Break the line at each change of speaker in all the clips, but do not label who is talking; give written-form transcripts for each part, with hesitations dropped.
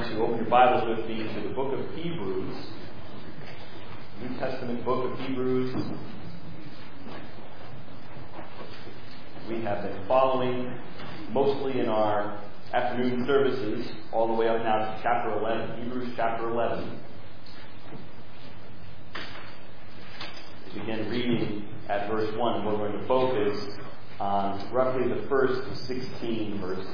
to open your Bibles with me to the book of Hebrews, New Testament book of Hebrews. We have been following mostly in our afternoon services all the way up now to chapter 11, Hebrews chapter 11. We begin reading at verse 1. We're going to focus on roughly the first 16 verses.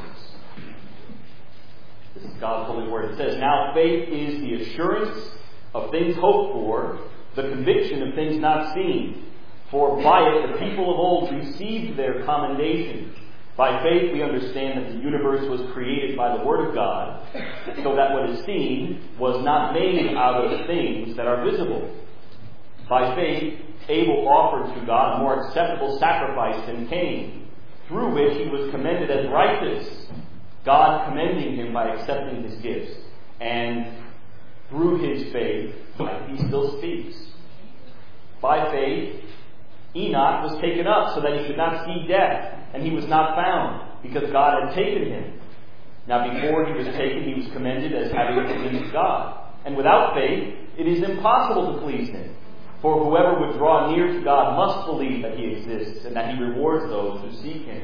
This is God's holy word. It says, "Now faith is the assurance of things hoped for, the conviction of things not seen. For by it the people of old received their commendation. By faith we understand that the universe was created by the word of God, so that what is seen was not made out of things that are visible. By faith Abel offered to God a more acceptable sacrifice than Cain, through which he was commended as righteous, God commending him by accepting his gifts. And through his faith, he still speaks. By faith, Enoch was taken up so that he should not see death, and he was not found, because God had taken him. Now before he was taken, he was commended as having pleased God. And without faith, it is impossible to please him. For whoever would draw near to God must believe that he exists, and that he rewards those who seek him.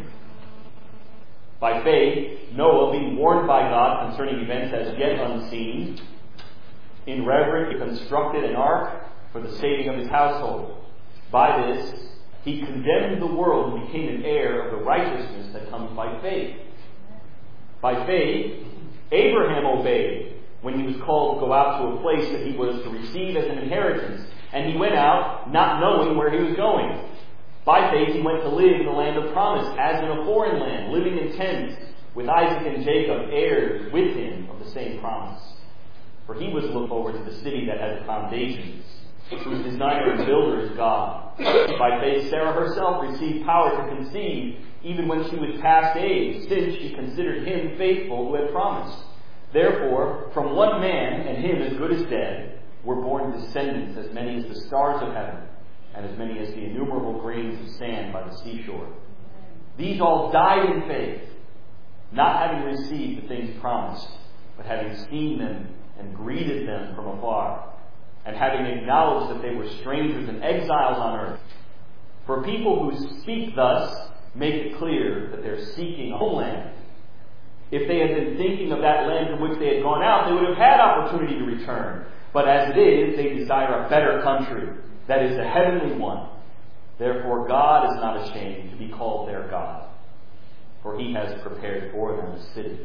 By faith, Noah, being warned by God concerning events as yet unseen, in reverence he constructed an ark for the saving of his household. By this, he condemned the world and became an heir of the righteousness that comes by faith. By faith, Abraham obeyed when he was called to go out to a place that he was to receive as an inheritance, and he went out not knowing where he was going. By faith he went to live in the land of promise, as in a foreign land, living in tents, with Isaac and Jacob, heirs with him of the same promise. For he was looked forward to the city that has foundations, whose designer and builder is God. By faith Sarah herself received power to conceive, even when she was past age, since she considered him faithful who had promised. Therefore, from one man, and him as good as dead, were born descendants as many as the stars of heaven, and as many as the innumerable grains of sand by the seashore. These all died in faith, not having received the things promised, but having seen them and greeted them from afar, and having acknowledged that they were strangers and exiles on earth. For people who speak thus make it clear that they're seeking a homeland. If they had been thinking of that land from which they had gone out, they would have had opportunity to return. But as it is, they desire a better country, that is, a heavenly one. Therefore God is not ashamed to be called their God, for he has prepared for them a city.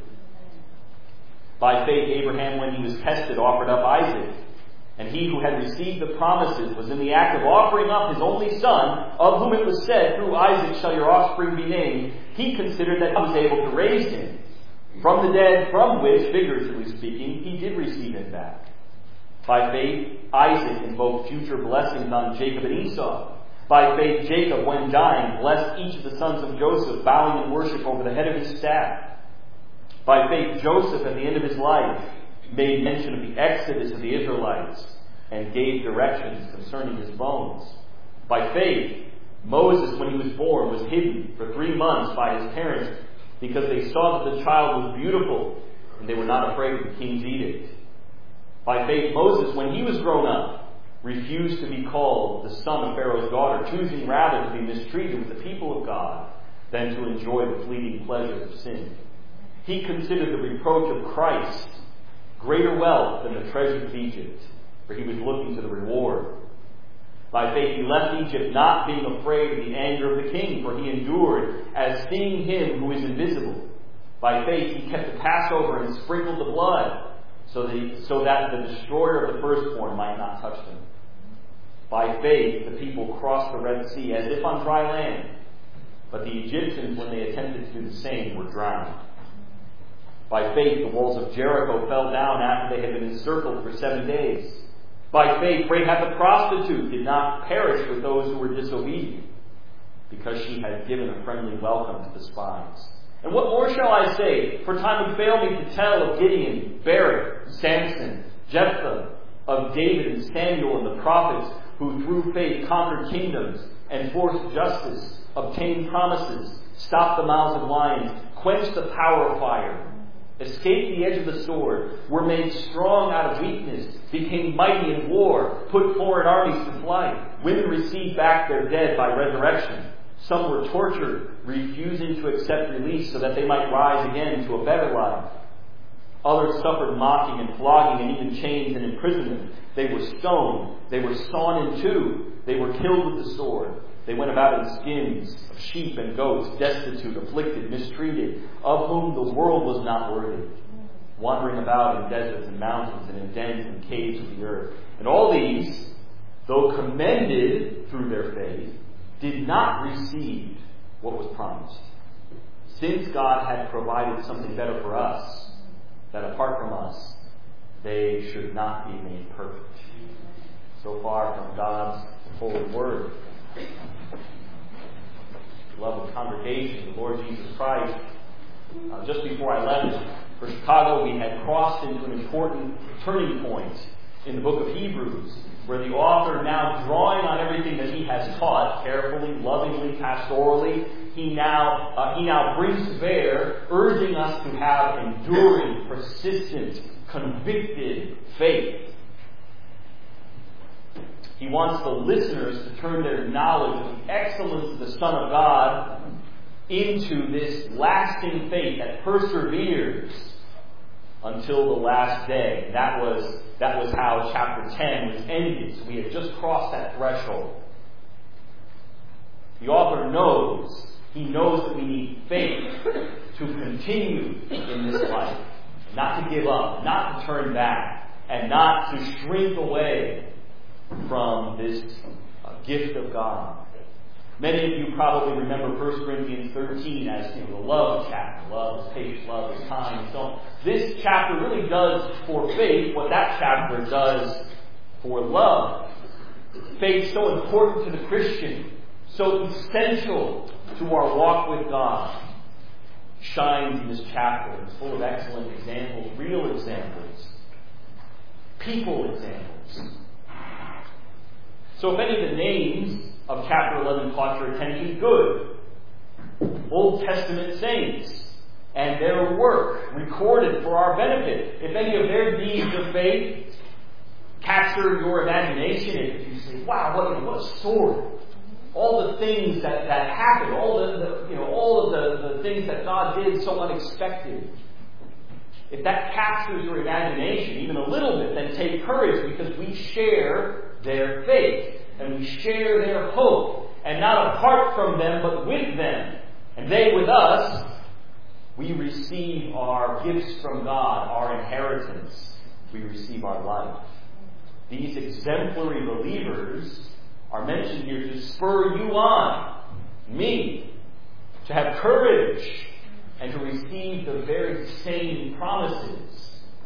By faith Abraham, when he was tested, offered up Isaac. And he who had received the promises was in the act of offering up his only son, of whom it was said, "Through Isaac shall your offspring be named." He considered that he was able to raise him from the dead, from which, figuratively speaking, he did receive him back. By faith, Isaac invoked future blessings on Jacob and Esau. By faith, Jacob, when dying, blessed each of the sons of Joseph, bowing in worship over the head of his staff. By faith, Joseph, at the end of his life, made mention of the exodus of the Israelites and gave directions concerning his bones. By faith, Moses, when he was born, was hidden for 3 months by his parents because they saw that the child was beautiful and they were not afraid of the king's edict. By faith, Moses, when he was grown up, refused to be called the son of Pharaoh's daughter, choosing rather to be mistreated with the people of God than to enjoy the fleeting pleasures of sin. He considered the reproach of Christ greater wealth than the treasures of Egypt, for he was looking to the reward. By faith he left Egypt, not being afraid of the anger of the king, for he endured as seeing him who is invisible. By faith he kept the Passover and sprinkled the blood, so that the destroyer of the firstborn might not touch them. By faith the people crossed the Red Sea as if on dry land, but the Egyptians, when they attempted to do the same, were drowned. By faith the walls of Jericho fell down after they had been encircled for 7 days. By faith Rahab the prostitute did not perish with those who were disobedient, because she had given a friendly welcome to the spies. And what more shall I say? For time would fail me to tell of Gideon, Barak, Samson, Jephthah, of David and Samuel and the prophets, who through faith conquered kingdoms, enforced justice, obtained promises, stopped the mouths of lions, quenched the power of fire, escaped the edge of the sword, were made strong out of weakness, became mighty in war, put foreign armies to flight. Women received back their dead by resurrection. Some were tortured, refusing to accept release so that they might rise again to a better life. Others suffered mocking and flogging and even chains and imprisonment. They were stoned. They were sawn in two. They were killed with the sword. They went about in skins of sheep and goats, destitute, afflicted, mistreated, of whom the world was not worthy, wandering about in deserts and mountains and in dens and caves of the earth. And all these, though commended through their faith, did not receive what was promised, since God had provided something better for us, that apart from us, they should not be made perfect. So far from God's holy word. Beloved congregation, the Lord Jesus Christ, just before I left for Chicago, we had crossed into an important turning point in the book of Hebrews, where the author, now drawing on everything that he has taught, carefully, lovingly, pastorally, he now brings to bear, urging us to have enduring, persistent, convicted faith. He wants the listeners to turn their knowledge of the excellence of the Son of God into this lasting faith that perseveres until the last day. That was how chapter 10 was ended. So we had just crossed that threshold. The author knows, he knows that we need faith to continue in this life, not to give up, not to turn back, and not to shrink away from this gift of God. Many of you probably remember 1 Corinthians 13 as the love chapter. Love is patient, love is kind. So this chapter really does for faith what that chapter does for love. Faith so important to the Christian, so essential to our walk with God, shines in this chapter. It's full of excellent examples, real examples, people examples. So if any of the names of chapter 11 caught your attention, good. Old Testament saints and their work recorded for our benefit. If any of their deeds of faith capture your imagination, if you say, wow, what a story. All the things that happened, all of the things that God did so unexpected. If that captures your imagination even a little bit, then take courage, because we share their faith and we share their hope, and not apart from them but with them, and they with us. We receive our gifts from God, our inheritance. We receive our life. These exemplary believers are mentioned here to spur you on, me, to have courage and to receive the very same promises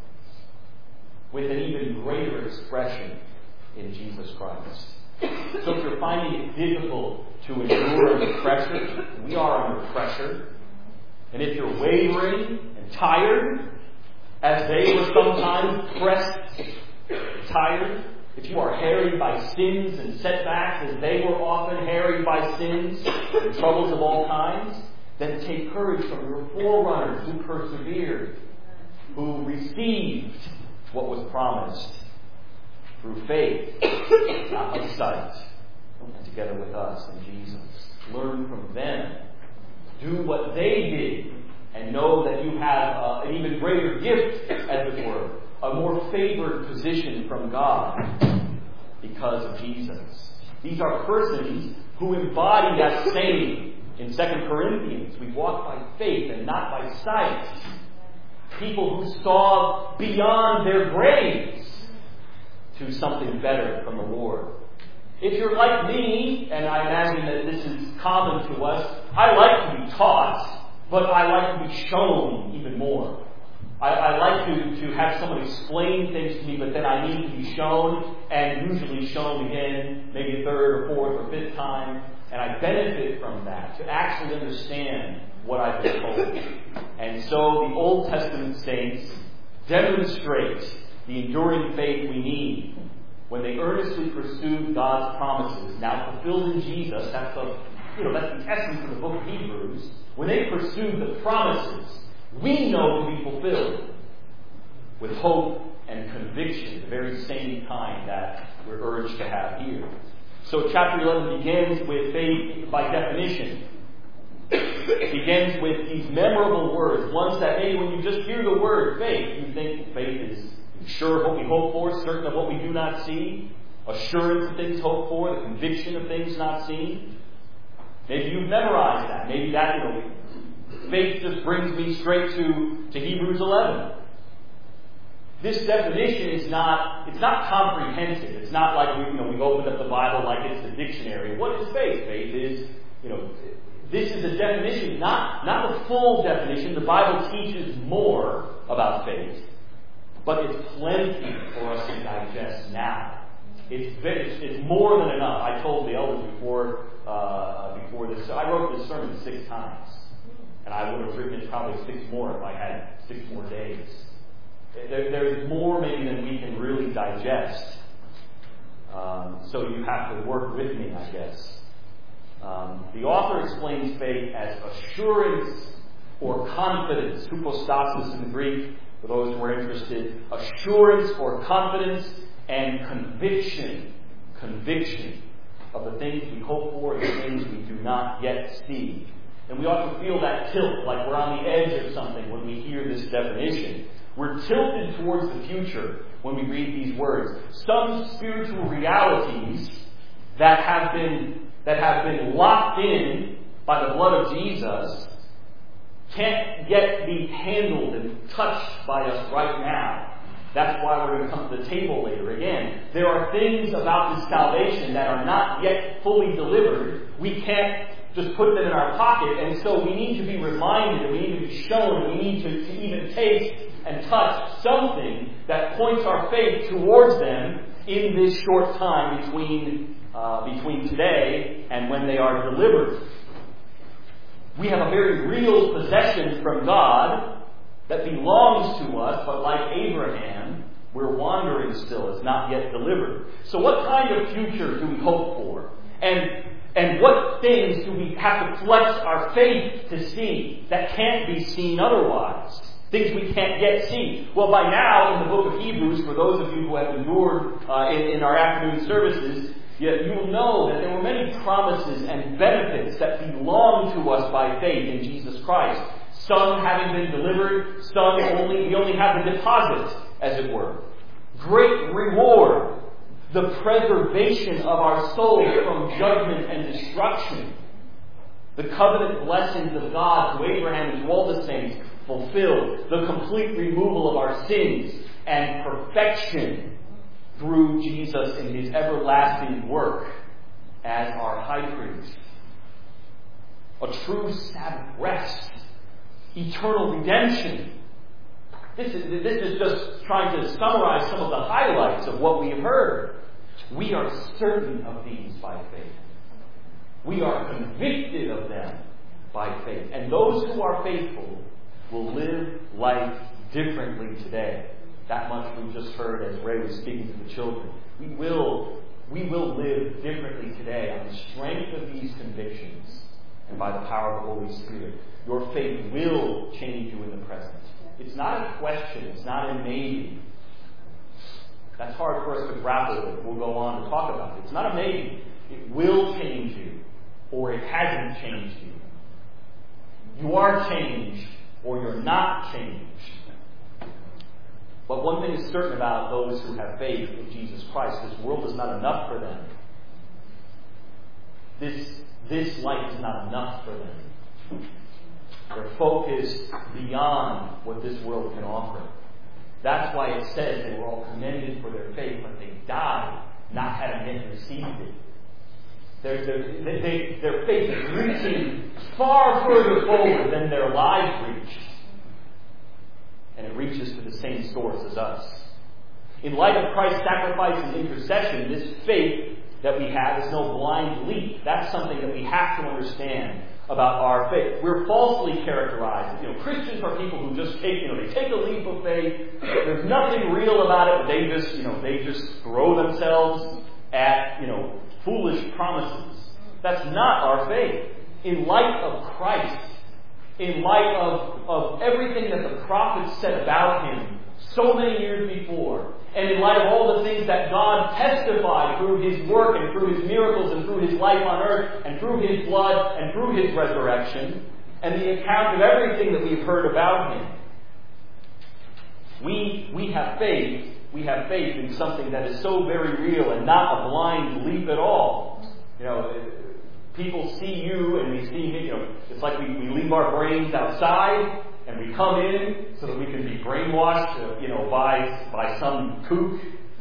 with an even greater expression in Jesus Christ. So if you're finding it difficult to endure under pressure, we are under pressure. And if you're wavering and tired, as they were sometimes pressed and tired, if you are harried by sins and setbacks, as they were often harried by sins and troubles of all kinds, then take courage from your forerunners who persevered, who received what was promised through faith, not by sight, and together with us in Jesus. Learn from them. Do what they did, and know that you have an even greater gift, as it were, a more favored position from God because of Jesus. These are persons who embody that saying in 2 Corinthians. We walk by faith and not by sight. People who saw beyond their graves to something better from the Lord. If you're like me, and I imagine that this is common to us, I like to be taught, but I like to be shown even more. I like to have someone explain things to me, but then I need to be shown, and usually shown again, maybe a third or fourth or fifth time, and I benefit from that, to actually understand what I've been told. And so the Old Testament saints demonstrate the enduring faith we need when they earnestly pursued God's promises, now fulfilled in Jesus. That's the essence of the book of Hebrews. When they pursued the promises, we know to be fulfilled with hope and conviction, the very same kind that we're urged to have here. So chapter 11 begins with faith by definition. It begins with these memorable words, ones that maybe when you just hear the word faith, you think faith is sure of what we hope for, certain of what we do not see, assurance of things hoped for, the conviction of things not seen. Maybe you've memorized that. Maybe that, faith just brings me straight to Hebrews 11. This definition is it's not comprehensive. It's not like we've opened up the Bible like it's the dictionary. What is faith? Faith is, this is a definition, not the full definition. The Bible teaches more about faith, but it's plenty for us to digest now. It's more than enough. I told the elders before this. I wrote this sermon 6 times, and I would have written it probably 6 more if I had 6 more days. There's more maybe than we can really digest. So you have to work with me, I guess. The author explains faith as assurance or confidence, hypostasis in the Greek, for those who are interested. Assurance or confidence and conviction of the things we hope for and the things we do not yet see. And we ought to feel that tilt, like we're on the edge of something when we hear this definition. We're tilted towards the future when we read these words. Some spiritual realities that have been locked in by the blood of Jesus can't yet be handled and touched by us right now. That's why we're going to come to the table later. Again, there are things about this salvation that are not yet fully delivered. We can't just put them in our pocket, and so we need to be reminded, and we need to be shown, and we need to even taste and touch something that points our faith towards them in this short time between today and when they are delivered. We have a very real possession from God that belongs to us, but like Abraham, we're wandering still. It's not yet delivered. So what kind of future do we hope for? And what things do we have to flex our faith to see that can't be seen otherwise? Things we can't yet see. Well, by now, in the book of Hebrews, for those of you who have endured in our afternoon services, you will know that there were many promises and benefits that belong to us by faith in Jesus Christ. Some having been delivered, we only have the deposit, as it were. Great reward, the preservation of our souls from judgment and destruction. The covenant blessings of God to Abraham and to all the saints fulfilled. The complete removal of our sins and perfection through Jesus in His everlasting work as our high priest. A true Sabbath rest. Eternal redemption. This is just trying to summarize some of the highlights of what we have heard. We are certain of these by faith. We are convicted of them by faith. And those who are faithful will live life differently today. That much we've just heard as Ray was speaking to the children. We will live differently today on the strength of these convictions and by the power of the Holy Spirit. Your faith will change you in the present. It's not a question. It's not a maybe. That's hard for us to grapple with. We'll go on to talk about it. It's not a maybe. It will change you, or it hasn't changed you. You are changed, or you're not changed. But one thing is certain about those who have faith in Jesus Christ: this world is not enough for them. This life is not enough for them. They're focused beyond what this world can offer. That's why it says they were all commended for their faith, but they died not having yet received it. Their faith is reaching far further forward than their lives reached. And it reaches to the same source as us. In light of Christ's sacrifice and intercession, this faith that we have is no blind leap. That's something that we have to understand about our faith. We're falsely characterized. Christians are people who just take a leap of faith. There's nothing real about it, but they just throw themselves at, foolish promises. That's not our faith. In light of Christ, in light of everything that the prophets said about him so many years before, and in light of all the things that God testified through his work and through his miracles and through his life on earth and through his blood and through his resurrection, and the account of everything that we've heard about him, we have faith. We have faith in something that is so very real and not a blind leap at all. People see you and we see me. It's like we leave our brains outside and we come in so that we can be brainwashed, by some kook.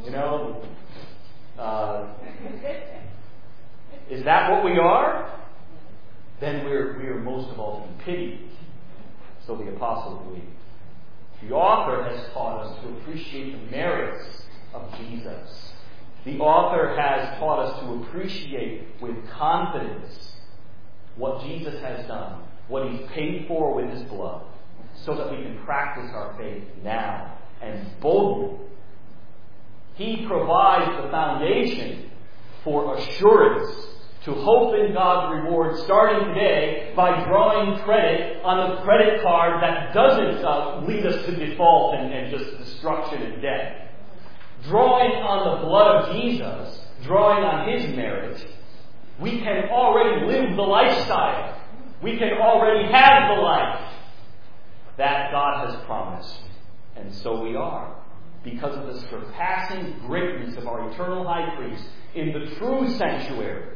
Is that what we are? Then we are most of all to be pitied. So the apostle believed. The author has taught us to appreciate the merits of Jesus. The author has taught us to appreciate with confidence what Jesus has done, what he's paid for with his blood, so that we can practice our faith now and boldly. He provides the foundation for assurance to hope in God's reward starting today by drawing credit on the credit card that doesn't lead us to default and just destruction and death. Drawing on the blood of Jesus, drawing on his merit, we can already live the lifestyle. We can already have the life that God has promised. And so we are. Because of the surpassing greatness of our eternal high priest in the true sanctuary.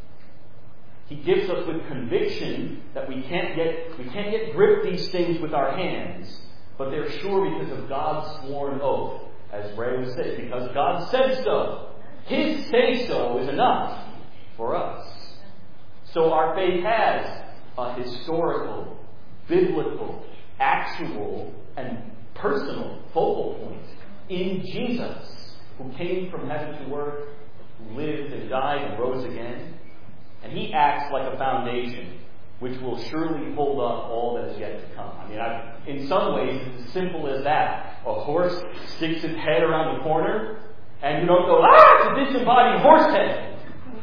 He gives us with conviction that we can't yet grip these things with our hands, but they're sure because of God's sworn oath, as Ray was saying, because God said so. His say-so is enough for us. So our faith has a historical, biblical, actual, and personal focal point in Jesus, who came from heaven to earth, lived and died and rose again. And he acts like a foundation which will surely hold up all that is yet to come. In some ways, it's as simple as that. A horse sticks its head around the corner, and you don't go, it's a disembodied horse head.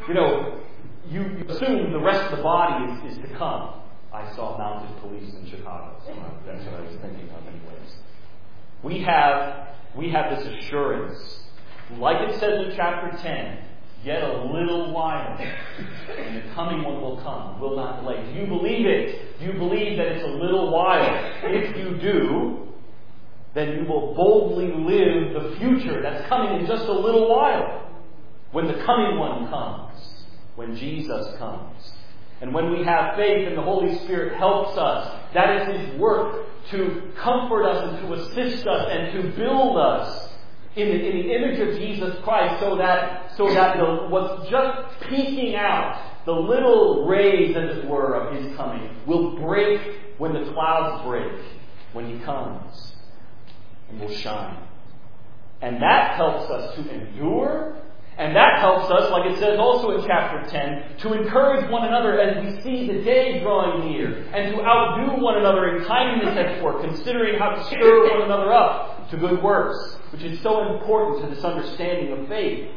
You assume the rest of the body is to come. I saw mounted police in Chicago, so that's what I was thinking of anyways. We have this assurance, like it says in chapter 10, yet a little while, and the coming one will come, will not delay. Do you believe it? Do you believe that it's a little while? If you do, then you will boldly live the future that's coming in just a little while. When the coming one comes, when Jesus comes. And when we have faith and the Holy Spirit helps us, that is his work to comfort us and to assist us and to build us in the image of Jesus Christ, so that what's just peeking out, the little rays, as it were, of his coming, will break when the clouds break, when he comes, and will shine. And that helps us to endure, and that helps us, like it says also in chapter 10, to encourage one another as we see the day drawing near, and to outdo one another in kindness at work, considering how to stir one another up to good works, which is so important to this understanding of faith.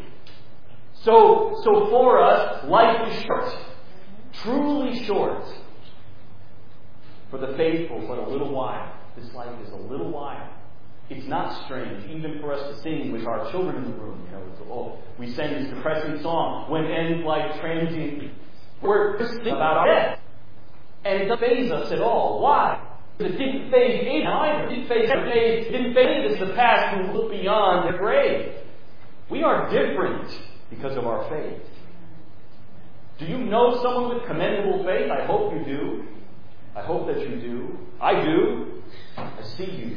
So for us, life is short, truly short. For the faithful, but a little while. This life is a little while. It's not strange, even for us to sing with our children in the room. We sang this depressing song, "When ends life transiently." We're singing about our death. And it doesn't faze us at all. Why? Because it didn't faze Abraham either. It didn't faze us the past who look beyond the grave. We are different because of our faith. Do you know someone with commendable faith? I hope you do. I hope that you do. I do. I see you.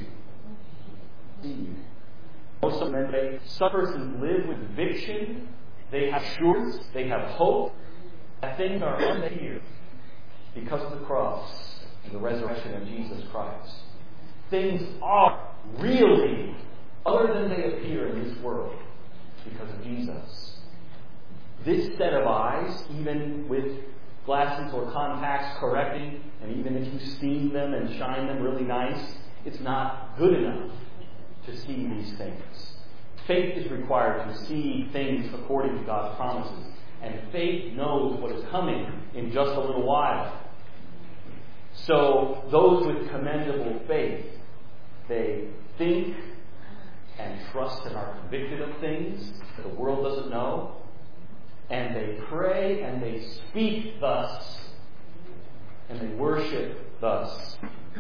Some persons live with conviction. They have assurance. They have hope that things are unfair because of the cross and the resurrection of Jesus Christ. Things are really other than they appear in this world because of Jesus. This set of eyes, even with glasses or contacts correcting, and even if you steam them and shine them really nice, it's not good enough to see these things. Faith is required to see things according to God's promises. And faith knows what is coming in just a little while. So those with commendable faith, they think and trust and are convicted of things that the world doesn't know. And they pray and they speak thus. And they worship thus.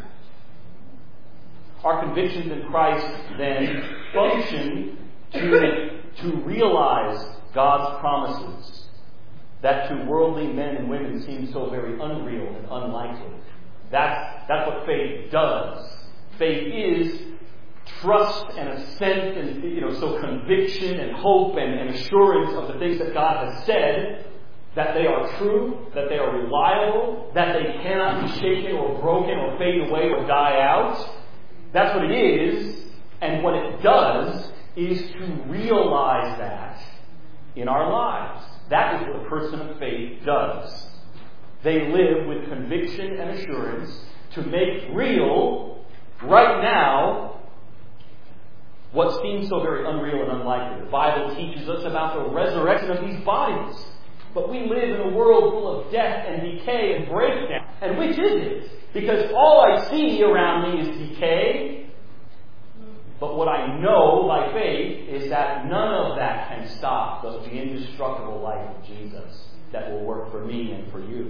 Our convictions in Christ then function to realize God's promises that to worldly men and women seem so very unreal and unlikely. That's what faith does. Faith is trust and assent and so conviction and hope and assurance of the things that God has said, that they are true, that they are reliable, that they cannot be shaken or broken or fade away or die out. That's what it is. And what it does is to realize that in our lives. That is what a person of faith does. They live with conviction and assurance to make real, right now, what seems so very unreal and unlikely. The Bible teaches us about the resurrection of these bodies. But we live in a world full of death and decay and breakdown. And which is it? Because all I see around me is decay. But what I know by faith is that none of that can stop the indestructible life of Jesus that will work for me and for you.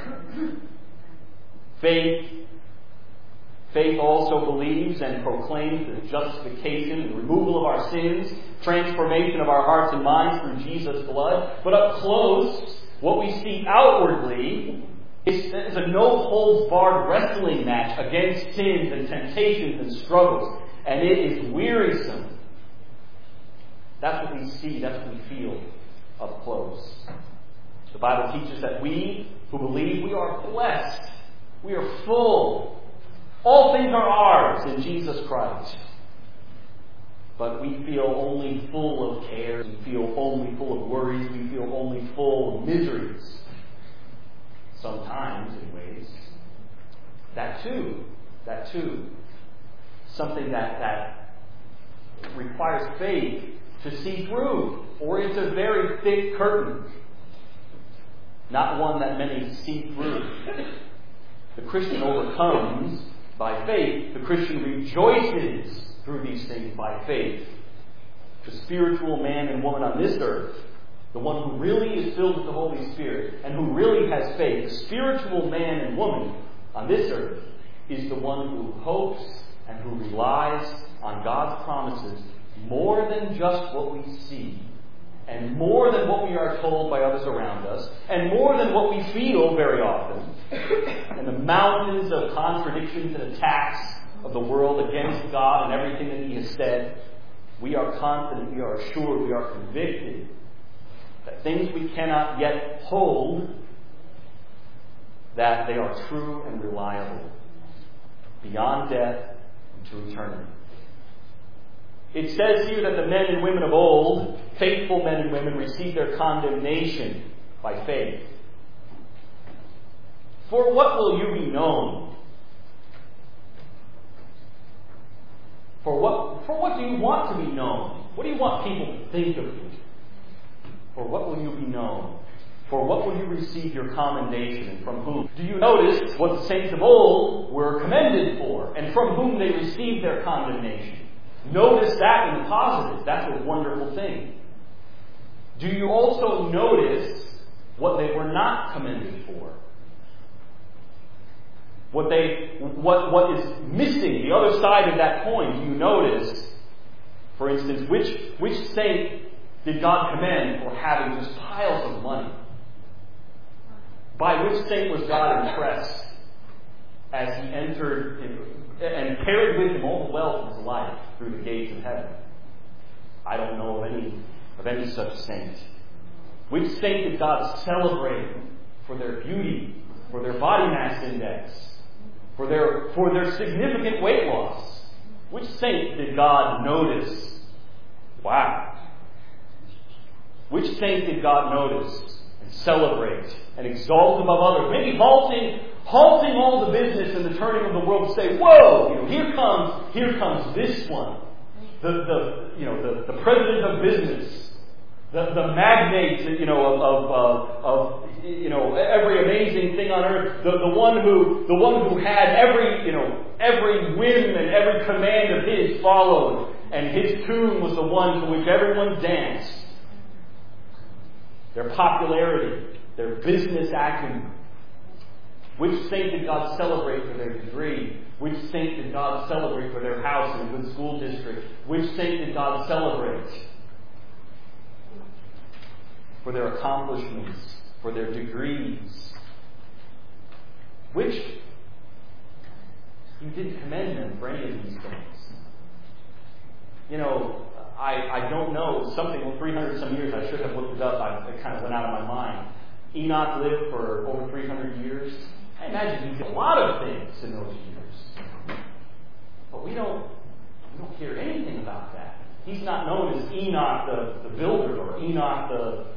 Faith also believes and proclaims the justification and removal of our sins, transformation of our hearts and minds through Jesus' blood. But up close, what we see outwardly is a no-holds-barred wrestling match against sins and temptations and struggles. And it is wearisome. That's what we see, that's what we feel up close. The Bible teaches that we who believe, we are blessed. We are full. All things are ours in Jesus Christ. But we feel only full of cares. We feel only full of worries. We feel only full of miseries. Sometimes, anyways. That too. Something that requires faith to see through. Or it's a very thick curtain. Not one that many see through. The Christian overcomes by faith. The Christian rejoices through these things by faith. The spiritual man and woman on this earth, the one who really is filled with the Holy Spirit and who really has faith, the spiritual man and woman on this earth is the one who hopes and who relies on God's promises more than just what we see, and more than what we are told by others around us, and more than what we feel very often, and the mountains of contradictions and attacks of the world against God and everything that He has said. We are confident, we are assured, we are convicted that things we cannot yet hold, that they are true and reliable, beyond death and to eternity. It says here that the men and women of old, faithful men and women, received their condemnation by faith. For what will you be known? For what do you want to be known? What do you want people to think of you? For what will you be known? For what will you receive your commendation, and from whom? Do you notice what the saints of old were commended for, and from whom they received their condemnation? Notice that in the positive. That's a wonderful thing. Do you also notice what they were not commended for? What is missing, the other side of that coin? Do you notice, for instance, which saint did God commend for having just piles of money? By which saint was God impressed as he entered and carried with him all the wealth of his life through the gates of heaven? I don't know of any such saint. Which saint did God celebrate for their beauty, for their body mass index, for their significant weight loss? Which saint did God notice? Wow. Which saint did God notice and celebrate and exalt above others? Maybe halting all the business and the turning of the world to say, whoa, here comes this one. The president of business. the magnates, of every amazing thing on earth, the one who had every whim and every command of his followed, and his tune was the one to which everyone danced. Their popularity, their business acumen. Which saint did God celebrate for their degree? Which saint did God celebrate for their house in a good school district? Which saint did God celebrate for their accomplishments, for their degrees? Which you didn't commend them for any of these things. I don't know. Something 300 some years. I should have looked it up. It kind of went out of my mind. Enoch lived for over 300 years. I imagine he did a lot of things in those years. But we don't hear anything about that. He's not known as Enoch the builder, or Enoch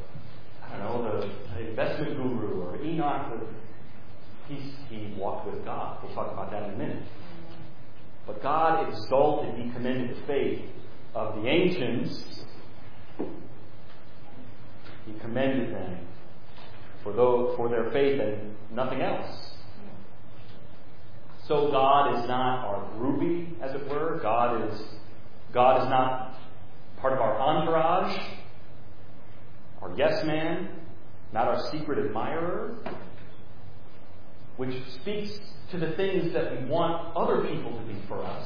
the investment guru, or Enoch he walked with God. We'll talk about that in a minute. But God exalted, He commended the faith of the ancients. He commended them for their faith and nothing else. So God is not our groupie, as it were. God is not part of our entourage, our yes man, not our secret admirer, which speaks to the things that we want other people to be for us.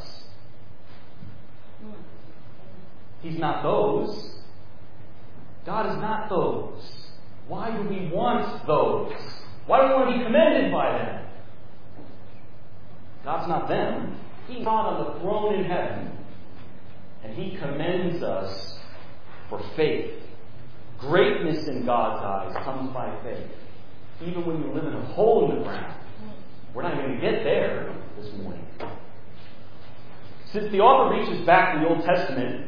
He's not those. God is not those. Why do we want those? Why do we want to be commended by them? God's not them. He's God on the throne in heaven. And He commends us for faith. Greatness in God's eyes comes by faith. Even when you live in a hole in the ground. We're not going to get there this morning. Since the author reaches back to the Old Testament,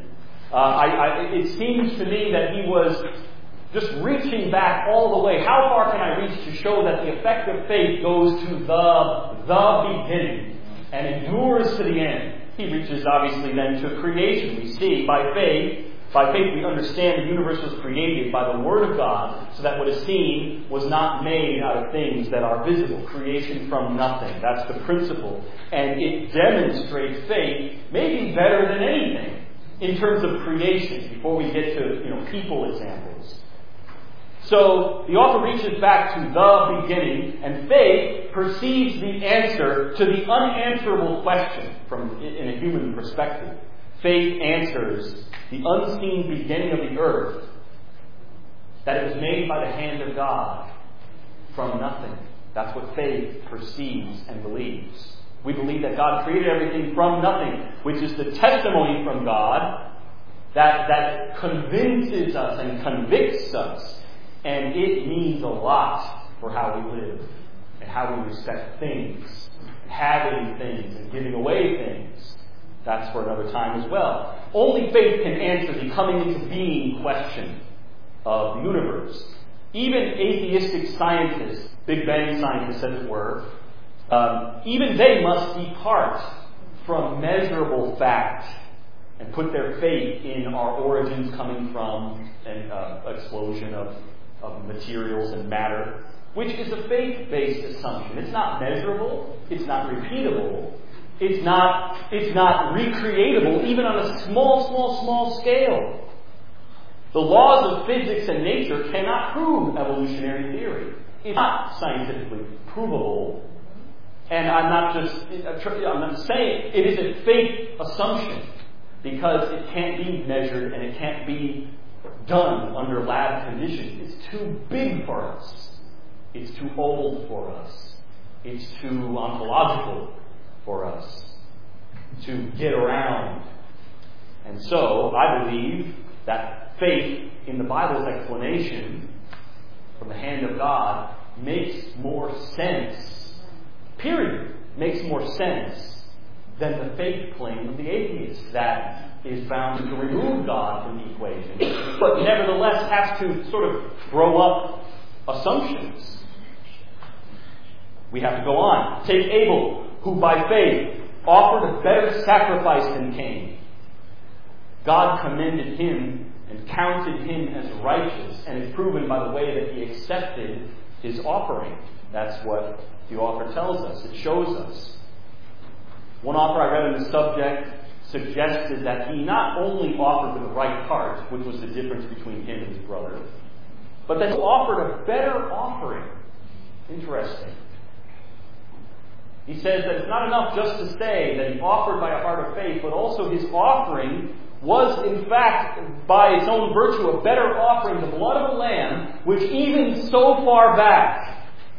it seems to me that he was just reaching back all the way. How far can I reach to show that the effect of faith goes to the beginning and endures to the end? He reaches obviously then to creation. We see by faith we understand the universe was created by the Word of God, so that what is seen was not made out of things that are visible. Creation from nothing. That's the principle. And it demonstrates faith maybe better than anything in terms of creation, before we get to people examples. So the author reaches back to the beginning, and faith perceives the answer to the unanswerable question in a human perspective. Faith answers the unseen beginning of the earth, that it was made by the hand of God from nothing. That's what faith perceives and believes. We believe that God created everything from nothing, which is the testimony from God that convinces us and convicts us. And it means a lot for how we live and how we respect things, having things and giving away things. That's for another time as well. Only faith can answer the coming into being question of the universe. Even atheistic scientists, Big Bang scientists as it were, even they must depart from measurable fact and put their faith in our origins coming from an explosion of materials and matter, which is a faith-based assumption. It's not measurable. It's not repeatable. It's not recreatable, even on a small scale. The laws of physics and nature cannot prove evolutionary theory. It's not scientifically provable. And I'm not saying it is a faith assumption, because it can't be measured and it can't be done under lab conditions. It's too big for us. It's too old for us. It's too ontological for us to get around. And so, I believe that faith in the Bible's explanation from the hand of God makes more sense, period, makes more sense than the faith claim of the atheist that is bound to remove God from the equation, but nevertheless has to sort of throw up assumptions. We have to go on. Take Abel, who by faith offered a better sacrifice than Cain. God commended him and counted him as righteous, and is proven by the way that he accepted his offering. That's what the author tells us. It shows us. One author I read on the subject suggested that he not only offered with the right heart, which was the difference between him and his brother, but that he offered a better offering. Interesting. He says that it's not enough just to say that he offered by a heart of faith, but also his offering was, in fact, by its own virtue, a better offering, the blood of a lamb, which even so far back,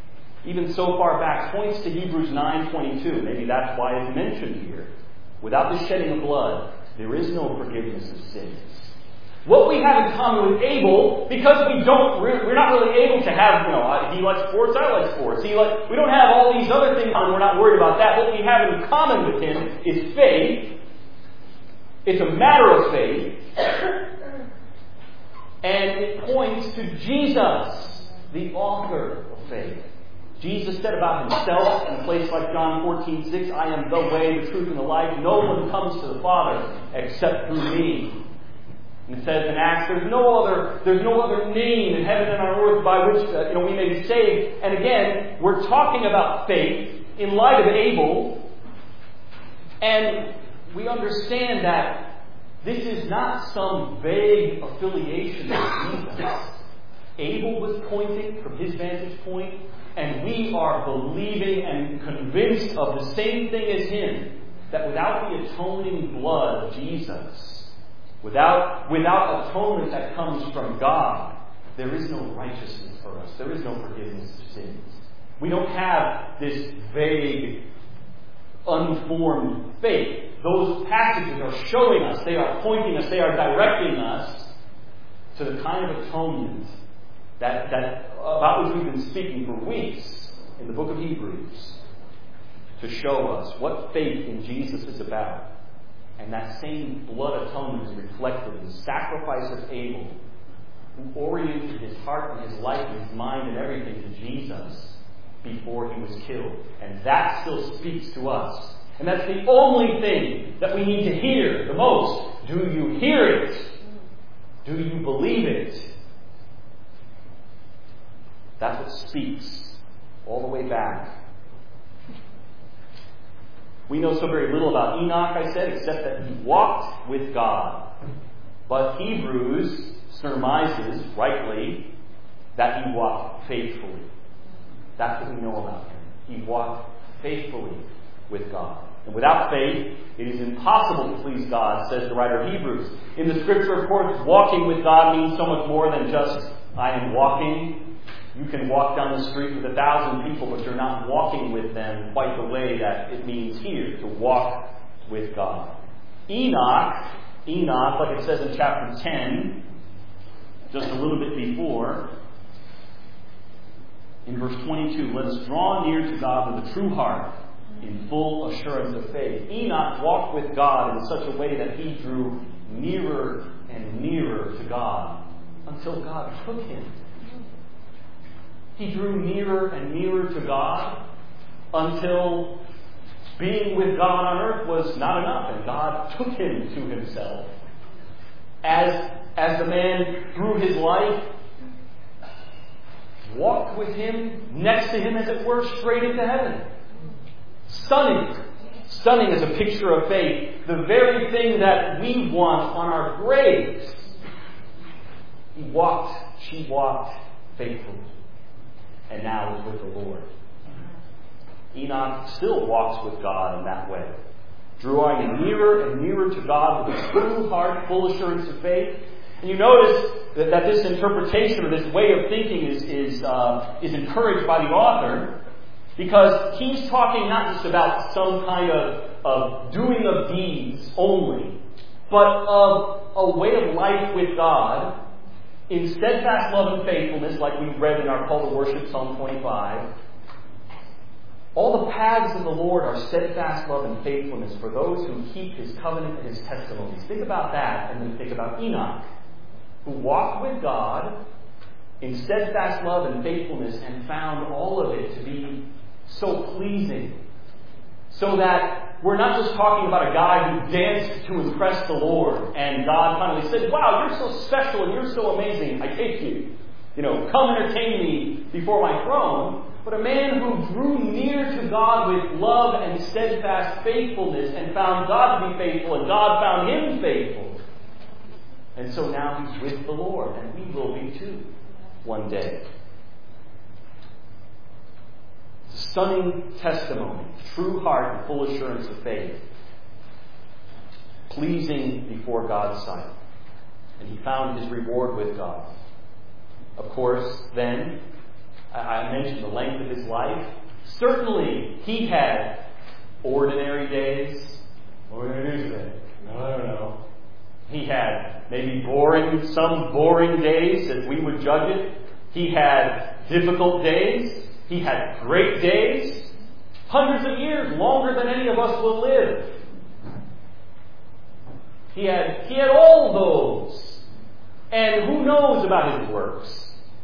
points to Hebrews 9:22. Maybe that's why it's mentioned here. Without the shedding of blood, there is no forgiveness of sins. What we have in common with Abel, because we're not really able to have, he likes sports, I like sports. We don't have all these other things, and we're not worried about that. What we have in common with him is faith. It's a matter of faith. And it points to Jesus, the author of faith. Jesus said about himself in a place like John 14:6, I am the way, the truth, and the life. No one comes to the Father except through me. And it says in Acts, there's no other name in heaven and on earth by which we may be saved. And again, we're talking about faith in light of Abel. And we understand that this is not some vague affiliation with Jesus. Abel was pointing from his vantage point, and we are believing and convinced of the same thing as him, that without the atoning blood of Jesus, without atonement that comes from God, there is no righteousness for us. There is no forgiveness of sins. We don't have this vague, unformed faith. Those passages are showing us, they are pointing us, they are directing us to the kind of atonement that about which we've been speaking for weeks in the book of Hebrews, to show us what faith in Jesus is about. And that same blood atonement is reflected in the sacrifice of Abel, who oriented his heart and his life and his mind and everything to Jesus before he was killed. And that still speaks to us. And that's the only thing that we need to hear the most. Do you hear it? Do you believe it? That's what speaks all the way back. We know so very little about Enoch, I said, except that he walked with God. But Hebrews surmises, rightly, that he walked faithfully. That's what we know about him. He walked faithfully with God. And without faith, it is impossible to please God, says the writer of Hebrews. In the Scripture, of course, walking with God means so much more than just, I am walking. You can walk down the street with 1,000 people, but you're not walking with them quite the way that it means here, to walk with God. Enoch, like it says in chapter 10, just a little bit before, in verse 22, let us draw near to God with a true heart, in full assurance of faith. Enoch walked with God in such a way that he drew nearer and nearer to God until God took him. He drew nearer and nearer to God until being with God on earth was not enough, and God took him to himself. As the man through his life walked with him, next to him as it were, straight into heaven. Stunning as a picture of faith. The very thing that we want on our graves. She walked faithfully. And now is with the Lord. Enoch still walks with God in that way, drawing nearer and nearer to God with a true heart, full assurance of faith. And you notice that this interpretation or this way of thinking is encouraged by the author, because he's talking not just about some kind of doing of deeds only, but of a way of life with God in steadfast love and faithfulness, like we've read in our call to worship, Psalm 25. All the paths of the Lord are steadfast love and faithfulness for those who keep his covenant and his testimonies. Think about that, and then think about Enoch, who walked with God in steadfast love and faithfulness and found all of it to be so pleasing, so that we're not just talking about a guy who danced to impress the Lord, and God finally said, wow, you're so special and you're so amazing, I take you. Come entertain me before my throne. But a man who drew near to God with love and steadfast faithfulness and found God to be faithful and God found him faithful. And so now he's with the Lord, and we will be too one day. Stunning testimony, true heart and full assurance of faith, pleasing before God's sight. And he found his reward with God. Of course, then, I mentioned the length of his life. Certainly, he had ordinary days. What are we going to do today? I don't know. He had maybe some boring days as we would judge it. He had difficult days. He had great days. Hundreds of years, longer than any of us will live. He had all those. And who knows about his works?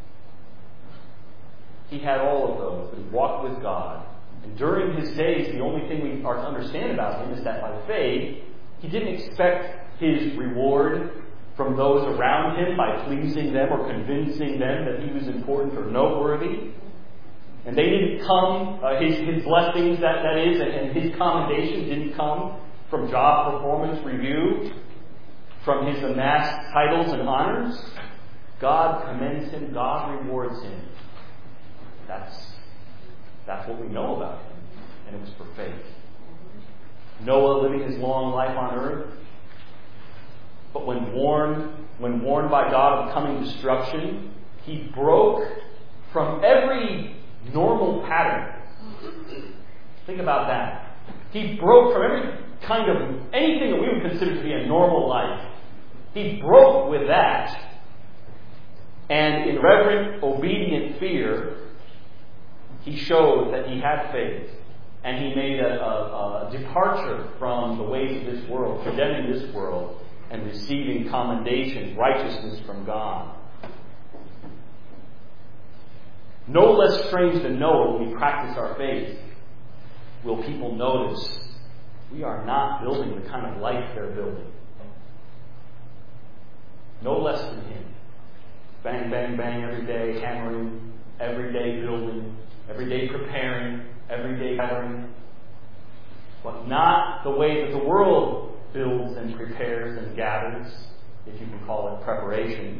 He had all of those, but he walked with God. And during his days, the only thing we are to understand about him is that by faith, he didn't expect his reward from those around him by pleasing them or convincing them that he was important or noteworthy. And they didn't come, his blessings, that is, and his commendation didn't come from job performance review, from his amassed titles and honors. God commends him, God rewards him. That's what we know about him. And it was for faith. Noah living his long life on earth. But when warned by God of coming destruction, he broke from every normal pattern. Think about that. He broke from every kind of anything that we would consider to be a normal life. He broke with that. And in reverent, obedient fear, he showed that he had faith, and he made a departure from the ways of this world, condemning this world, and receiving commendation, righteousness from God. No less strange than Noah, when we practice our faith, will people notice we are not building the kind of life they're building. No less than him. Bang, bang, bang every day, hammering, every day building, every day preparing, every day gathering. But not the way that the world builds and prepares and gathers, if you can call it preparation.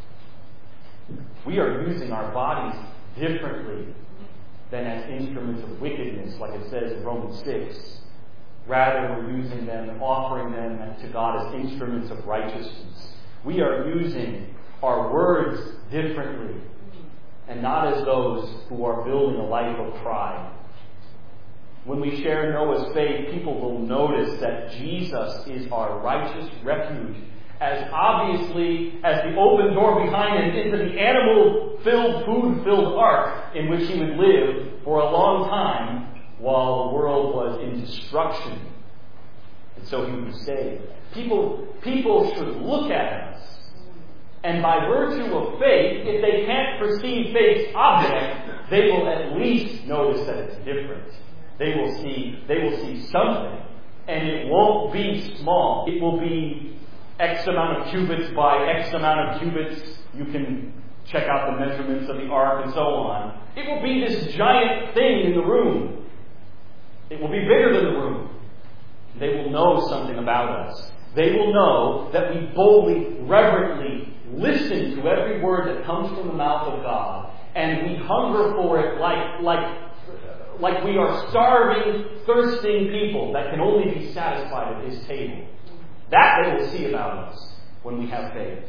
We are using our bodies differently than as instruments of wickedness, like it says in Romans 6. Rather, we're using them and offering them to God as instruments of righteousness. We are using our words differently, and not as those who are building a life of pride. When we share Noah's faith, people will notice that Jesus is our righteous refuge, as obviously as the open door behind him into the animal-filled, food-filled ark in which he would live for a long time while the world was in destruction. And so he would be saved. People should look at us, and by virtue of faith, if they can't perceive faith's object, they will at least notice that it's different. They will see something, and it won't be small. It will be X amount of cubits by X amount of cubits. You can check out the measurements of the ark and so on. It will be this giant thing in the room. It will be bigger than the room. They will know something about us. They will know that we boldly, reverently listen to every word that comes from the mouth of God, and we hunger for it like we are starving, thirsting people that can only be satisfied at his table. That they will see about us when we have faith.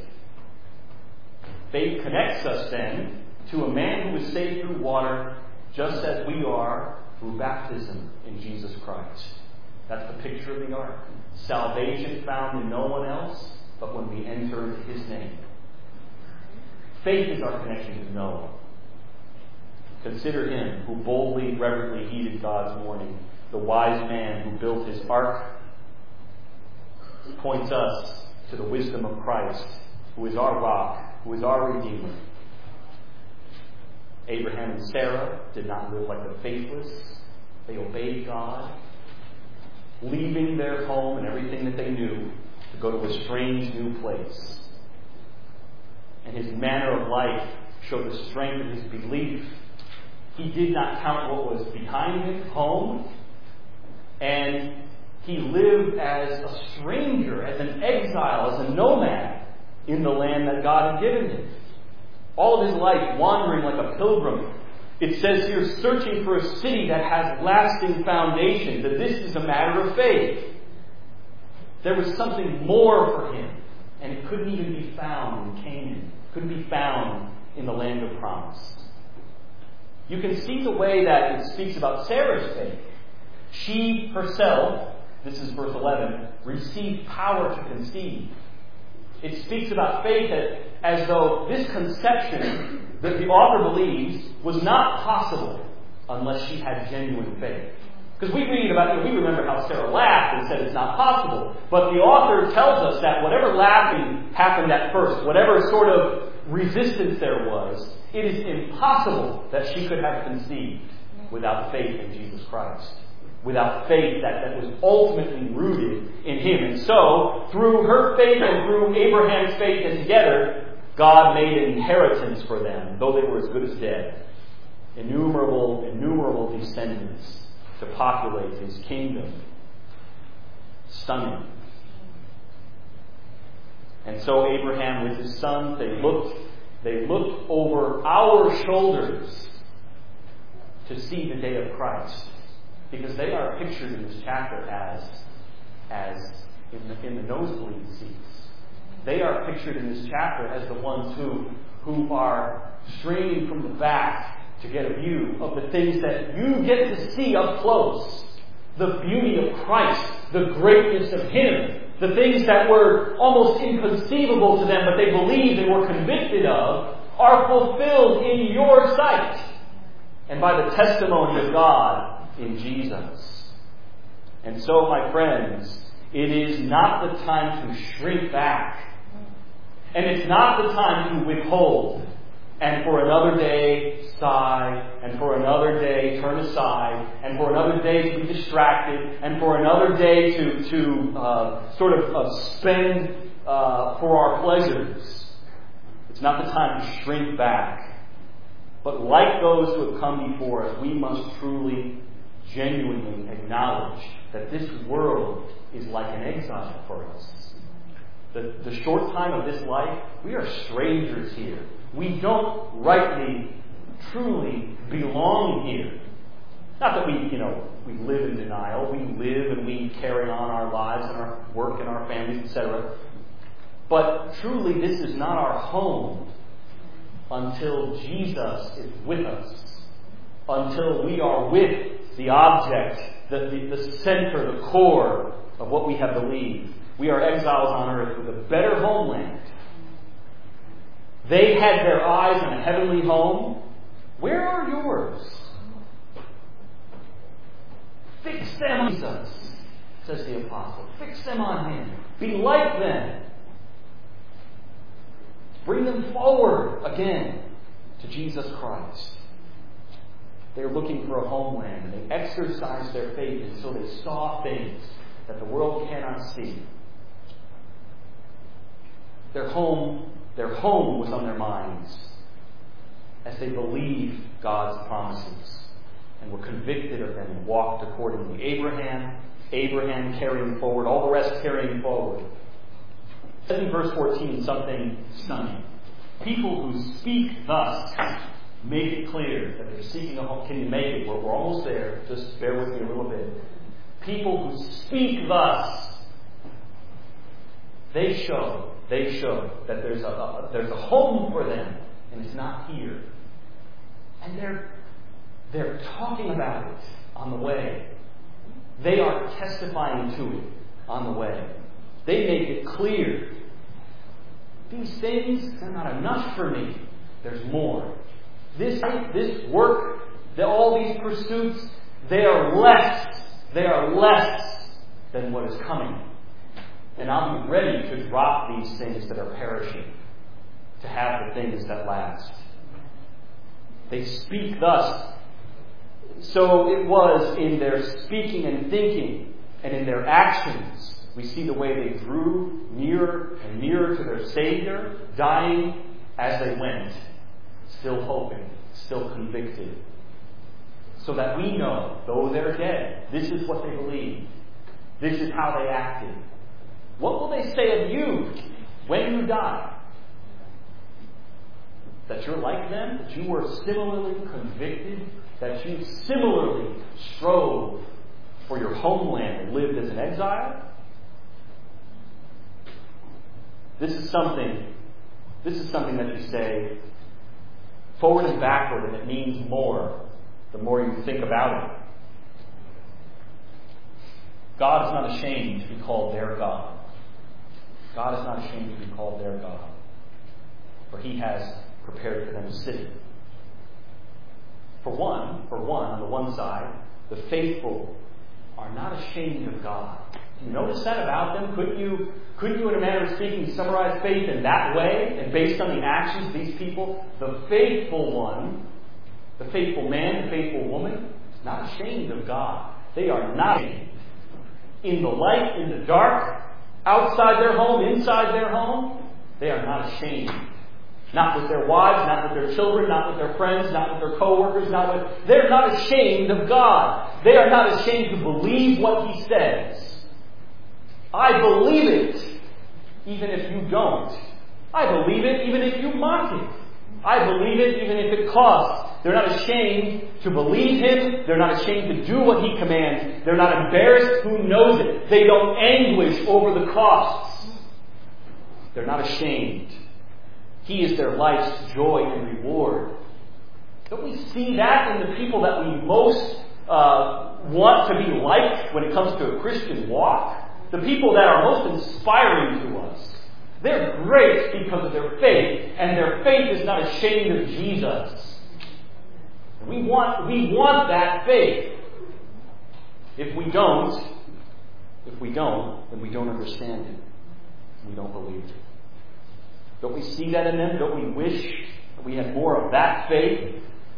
Faith connects us then to a man who is saved through water, just as we are through baptism in Jesus Christ. That's the picture of the ark. Salvation found in no one else, but when we enter into his name. Faith is our connection to Noah. Consider him who boldly, reverently heeded God's warning. The wise man who built his ark points us to the wisdom of Christ, who is our rock, who is our Redeemer. Abraham and Sarah did not live like the faithless. They obeyed God. leaving their home and everything that they knew to go to a strange new place. And his manner of life showed the strength of his belief. He did not count what was behind him, home, and he lived as a stranger, as an exile, as a nomad in the land that God had given him. All of his life wandering like a pilgrim. It says here, searching for a city that has lasting foundation, that this is a matter of faith. There was something more for him, and it couldn't even be found in Canaan. It couldn't be found in the land of promise. You can see the way that it speaks about Sarah's faith. She herself, this is verse 11, received power to conceive. It speaks about faith as though this conception that the author believes was not possible unless she had genuine faith. Because we read about, we remember how Sarah laughed and said it's not possible. But the author tells us that whatever laughing happened at first, whatever sort of resistance there was, it is impossible that she could have conceived without faith in Jesus Christ. Without faith that was ultimately rooted in Him. And so, through her faith and through Abraham's faith and together, God made an inheritance for them, though they were as good as dead. Innumerable descendants to populate His kingdom. Stunning. And so Abraham with his sons, they looked over our shoulders to see the day of Christ. Because they are pictured in this chapter as in the nosebleed seats. They are pictured in this chapter as the ones who are straining from the back to get a view of the things that you get to see up close. The beauty of Christ, the greatness of Him, the things that were almost inconceivable to them, but they believed and were convicted of, are fulfilled in your sight. And by the testimony of God in Jesus. And so, my friends, it is not the time to shrink back. And it's not the time to withhold. And for another day, sigh. And for another day, turn aside. And for another day, to be distracted. And for another day, to spend for our pleasures. It's not the time to shrink back. But like those who have come before us, we must truly, genuinely acknowledge that this world is like an exile for us. The short time of this life, we are strangers here. We don't rightly, truly belong here. Not that we live in denial. We live and we carry on our lives and our work and our families, etc. But truly, this is not our home until Jesus is with us. Until we are with the object, the center, the core of what we have believed. We are exiles on earth with a better homeland. They had their eyes on a heavenly home. Where are yours? Fix them on Jesus, says the apostle. Fix them on Him. Be like them. Bring them forward again to Jesus Christ. They're looking for a homeland, and they exercised their faith, and so they saw things that the world cannot see. Their home was on their minds as they believed God's promises and were convicted of them and walked accordingly. Abraham carrying forward, all the rest carrying forward. It says in verse 14 something stunning. People who speak thus make it clear that they're seeking a home. Can you make it? We're almost there. Just bear with me a little bit. People who speak thus, they show that there's a home for them, and it's not here. And they're talking about it on the way. They are testifying to it on the way. They make it clear. These things, they're not enough for me. There's more. This work, all these pursuits, they are less than what is coming. And I'll be ready to drop these things that are perishing to have the things that last. They speak thus. So it was in their speaking and thinking and in their actions, we see the way they drew nearer and nearer to their Savior, dying as they went, still hoping, still convicted. So that we know, though they're dead, this is what they believed. This is how they acted. What will they say of you when you die? That you're like them? That you were similarly convicted? That you similarly strove for your homeland and lived as an exile? This is something that you say forward and backward, and it means more the more you think about it. God is not ashamed to be called their God. God is not ashamed to be called their God, for He has prepared for them a city. For one, on the one side, the faithful are not ashamed of God. Do you notice that about them? Couldn't you, in a manner of speaking, summarize faith in that way? And based on the actions of these people, the faithful one, the faithful man, the faithful woman, is not ashamed of God. They are not ashamed. In the light, in the dark, outside their home, inside their home, they are not ashamed. Not with their wives, not with their children, not with their friends, not with their co-workers, they're not ashamed of God. They are not ashamed to believe what He says. I believe it, even if you don't. I believe it, even if you mock it. I believe it, even if it costs. They're not ashamed to believe Him. They're not ashamed to do what He commands. They're not embarrassed. Who knows it? They don't anguish over the costs. They're not ashamed. He is their life's joy and reward. Don't we see that in the people that we most want to be like when it comes to a Christian walk? The people that are most inspiring to us. They're great because of their faith, and their faith is not ashamed of Jesus. We want that faith. If we don't, then we don't understand it. We don't believe it. Don't we see that in them? Don't we wish that we had more of that faith?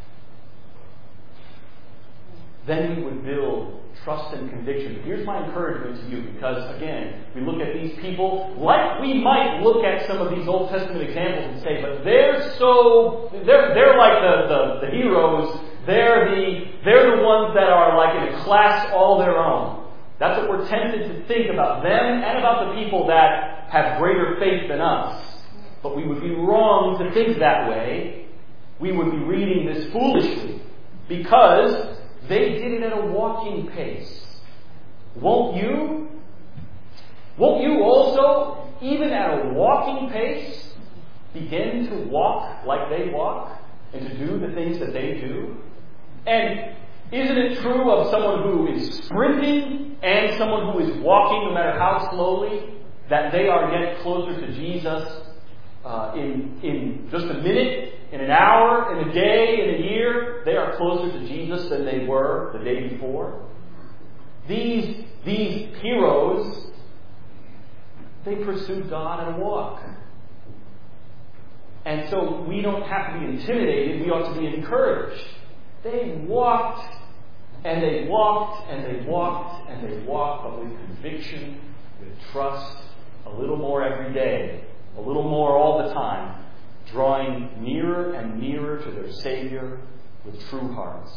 Then we would build trust and conviction. Here's my encouragement to you, because again, we look at these people like we might look at some of these Old Testament examples and say, but they're like the heroes. They're the ones that are like in a class all their own. That's what we're tempted to think about them and about the people that have greater faith than us. But we would be wrong to think that way. We would be reading this foolishly, because they did it at a walking pace. Won't you? Won't you also, even at a walking pace, begin to walk like they walk and to do the things that they do? And isn't it true of someone who is sprinting and someone who is walking, no matter how slowly, that they are yet closer to Jesus in just a minute, in an hour, in a day, in a year? They are closer to Jesus than they were the day before. These heroes, they pursued God at a walk. And so we don't have to be intimidated, we ought to be encouraged. They walked, and they walked, and they walked, and they walked, but with conviction, with trust, a little more every day, a little more all the time, drawing nearer and nearer to their Savior with true hearts.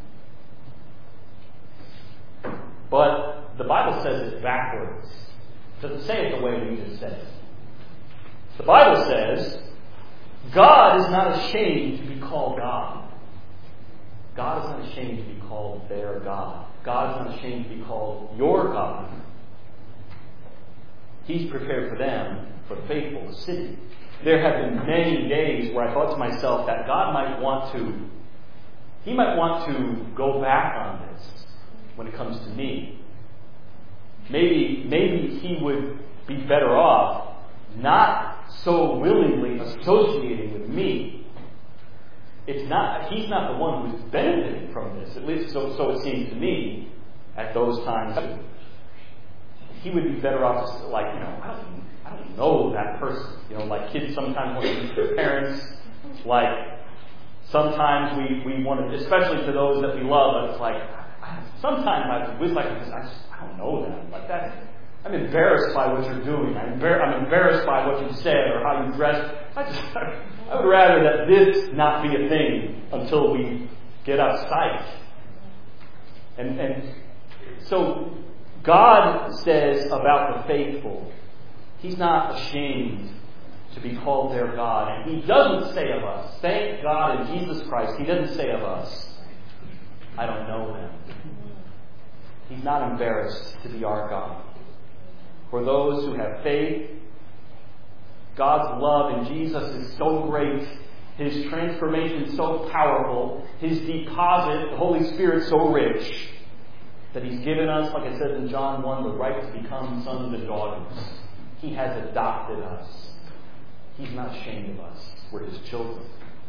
But the Bible says it backwards. It doesn't say it the way we just said it. The Bible says, God is not ashamed to be called God. God is not ashamed to be called their God. God is not ashamed to be called your God. He's prepared for them, for the faithful, a city. There have been many days where I thought to myself that God might want to go back on this when it comes to me. Maybe He would be better off not so willingly associating with me. He's not the one who's benefiting from this, at least so it seems to me at those times. He would be better off just like, I don't know that person. Like kids sometimes want to meet their parents. Like sometimes we want to, especially to those that we love, it's like, I haven't Sometimes I wish I could I don't know them. Like that, I'm embarrassed by what you're doing. I'm embarrassed by what you said or how you dressed. I would rather that this not be a thing until we get out of sight. And so God says about the faithful, He's not ashamed to be called their God. And He doesn't say of us, thank God in Jesus Christ, He doesn't say of us, I don't know them. He's not embarrassed to be our God. For those who have faith, God's love in Jesus is so great, His transformation so powerful, His deposit, the Holy Spirit, so rich, that He's given us, like it says in John 1, the right to become sons and daughters. He has adopted us. He's not ashamed of us. We're His children.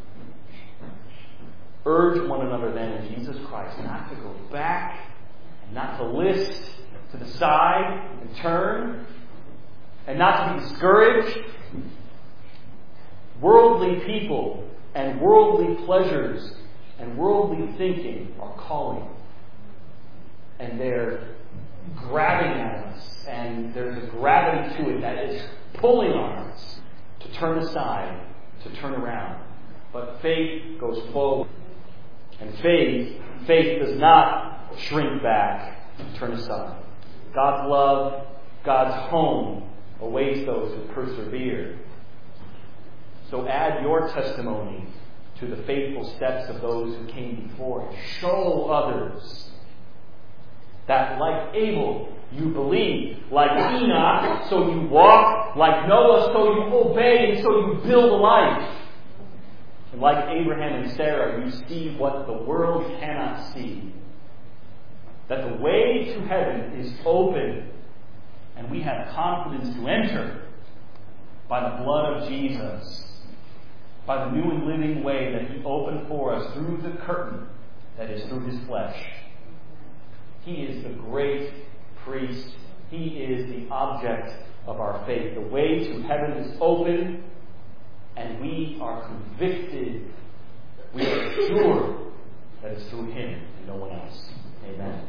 Urge one another then in Jesus Christ not to go back and not to list to the side and turn and not to be discouraged. Worldly people and worldly pleasures and worldly thinking are calling. And they're grabbing at us. And there's a gravity to it that is pulling on us to turn aside, to turn around. But faith goes forward. And faith does not shrink back, turn aside. God's love, God's home awaits those who persevere. So add your testimony to the faithful steps of those who came before and show others that like Abel, you believe, like Enoch, so you walk, like Noah, so you obey, and so you build a life. And like Abraham and Sarah, you see what the world cannot see. That the way to heaven is open, and we have confidence to enter by the blood of Jesus, by the new and living way that He opened for us through the curtain that is through His flesh. He is the great priest. He is the object of our faith. The way to heaven is open, and we are convicted. We are sure that it's through Him and no one else. Amen.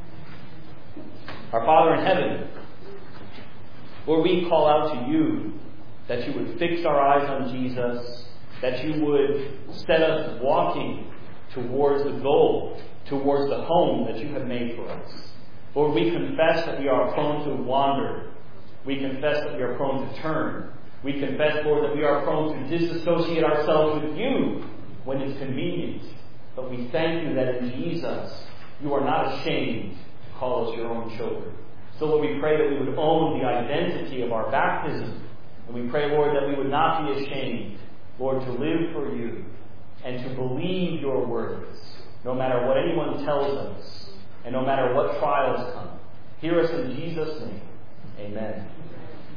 Our Father in heaven, Lord, we call out to You that You would fix our eyes on Jesus, that You would set us walking towards the goal, towards the home that You have made for us. Lord, we confess that we are prone to wander. We confess that we are prone to turn. We confess, Lord, that we are prone to disassociate ourselves with You when it's convenient. But we thank You that in Jesus You are not ashamed to call us Your own children. So, Lord, we pray that we would own the identity of our baptism. And we pray, Lord, that we would not be ashamed, Lord, to live for You and to believe Your words, no matter what anyone tells us and no matter what trials come. Hear us in Jesus' name. Amen.